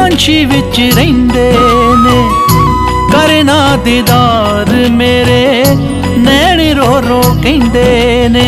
कांछी विच रहिंदे ने, करना दीदार मेरे नैन रो रो कहंदे ने।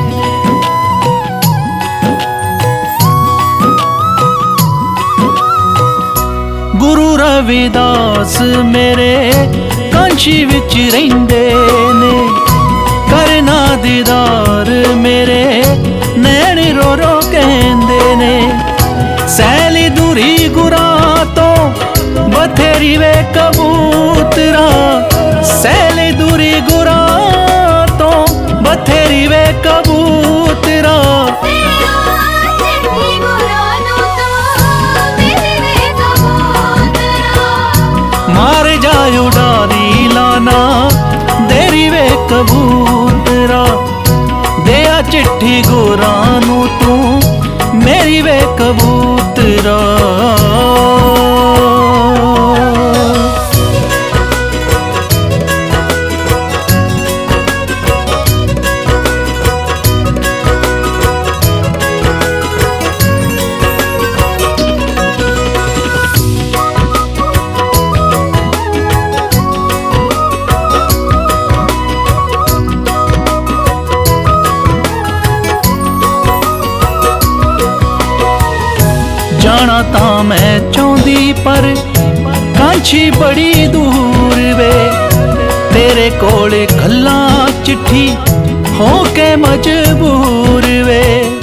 गुरु रविदास मेरे कांछी विच रहिंदे ने, करना दीदार मेरे नैन रो रो कहंदे ने। सैली दूरी गुरां तो बथेरी वे कबूतरा, सैली दूरी गुरां तो बथेरी वे कबूतरा। मार जाए उड़ारी लाना देरी वे कबूतरा, दिया चिट्ठी गुरां नू तू मेरी वे कबूतरा। जाना तां मैं चाहती पर कांछी बड़ी दूर वे, तेरे कोल खल्ला चिट्ठी हो के मजबूर वे।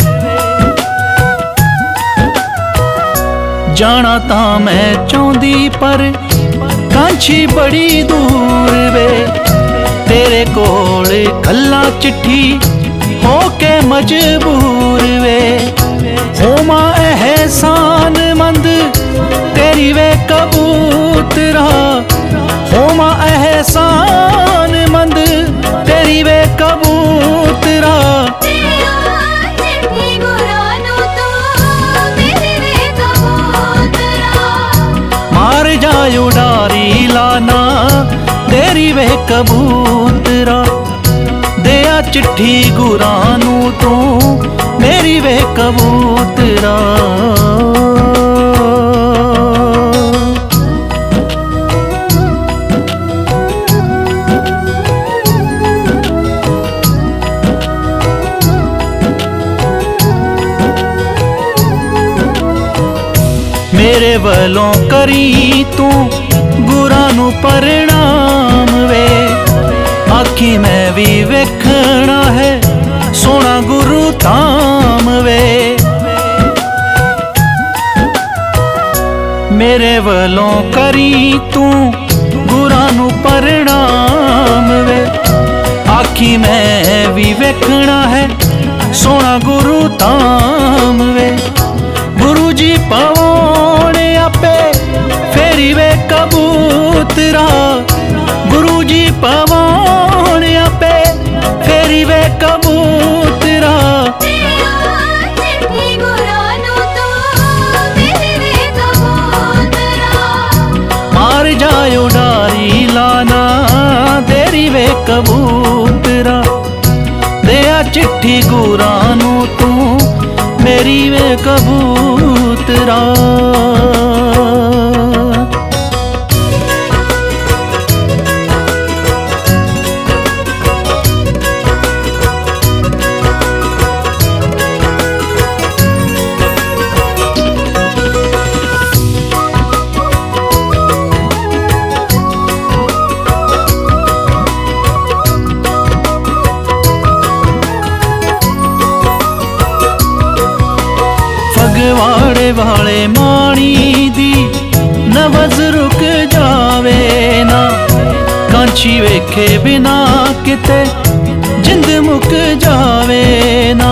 जाना तां मैं चाहती पर कांछी बड़ी दूर वे, तेरे कोल खल्ला चिट्ठी हो के मजबूर वे। होमा एहसान मंद तेरी वे कबूतरा, होमा एहसान मंद तेरी वे कबूतरा। मार जाए उड़ारी लाना तेरी वे कबूतरा, दिया चिट्ठी गुरां नू तू मेरी वे कबूतरा। मेरे वलों करी तू गुरां नू परिणाम वे, आखी मैं भी वेखना है सोना गुरु धाम वे। मेरे वलों करी तू गुरां नू परिणाम वे, आखी मैं भी वेखना है सोना गुरु धाम वे। गुरु जी पवाने आपे फेरी वे कबूतरा, गुरु जी पवाने आपे फेरी वे कबूतरा। मार जाए उड़ारी लाना देरी वे कबूतरा, दिया चिट्ठी गुरां नू तू मेरी वे कबूतरा। फगवाड़े वाले माणी दी नवज रुक जावे ना, कांछी वेखे बिना किते जिंद मुक जावे ना।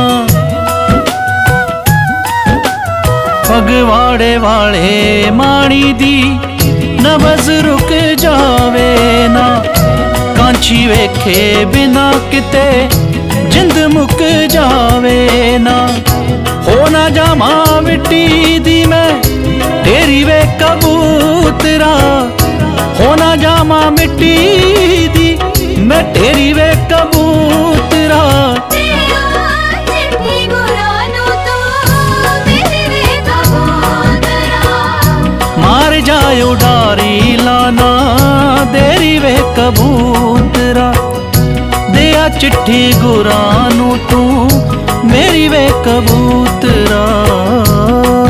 फगवाड़े वाले माणी दी नवज रुक जावे ना, कांछी वेखे बिना किते जिंद मुक जावे ना। हो ना जामा मिट्टी दी मैं तेरी वे कबूतरा, हो ना जामा मिट्टी दी मैं तेरी वे कबूतरा। मेरी वे कबूतरा, दिया चिट्ठी गुरां नू तू मेरी वे कबूतरा।